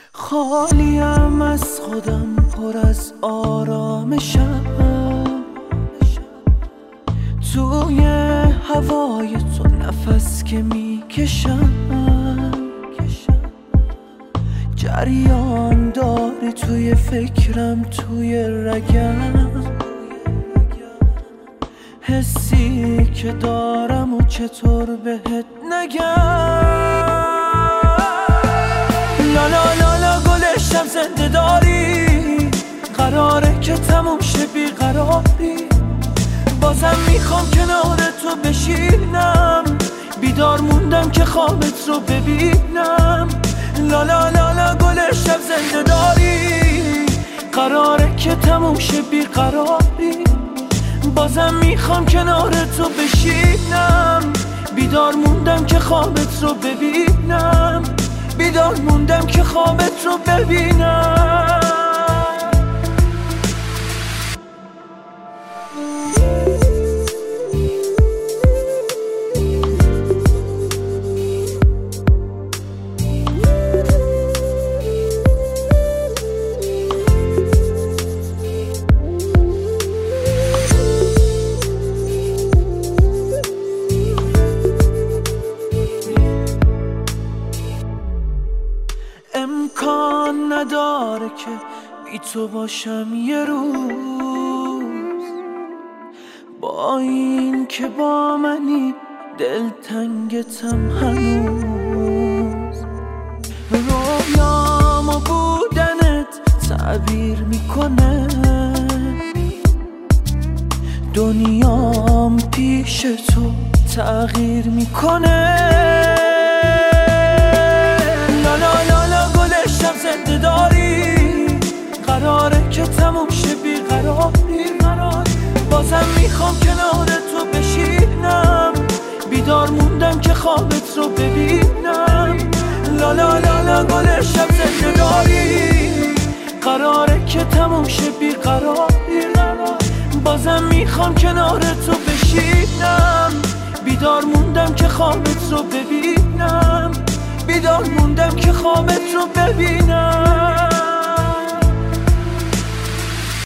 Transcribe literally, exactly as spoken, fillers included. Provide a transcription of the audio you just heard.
خالیم از خودم، پر از آرامشم، توی هوای تو نفس که میکشم، جریان داری توی فکرم، توی رگم، حسی که دارم و چطور بهت نگم. لالا لالا گلشم زنده داری، قراره که تموم شه بیقراری، بازم میخوام کنار تو بشینم، بیدار موندم که خوابت رو ببینم. لالا لالا گلشم زنده داری، قراره که تموم شه بیقراری، بازم میخوام کنار تو بشینم، بیدار موندم که خوابت رو ببینم، بیدار موندم که خوابت رو ببینم. امکان نداره که بی تو باشم یه روز، با این که با منی دلتنگتم هنوز. رویام و بودنت تعبیر میکنه، دنیام پیش تو تغییر میکنه. زنده داری، قراره که تموم شه بیقراری، بازم میخوام کنار تو بشینم، بیدار موندم که خوابت رو ببینم. لالا لالا گلشم زنده داری، قراره که تموم شه بیقراری، بازم میخوام کنار تو بشینم، بیدار موندم که خوابت رو ببینم، بیدار موندم که خوابت رو ببینم.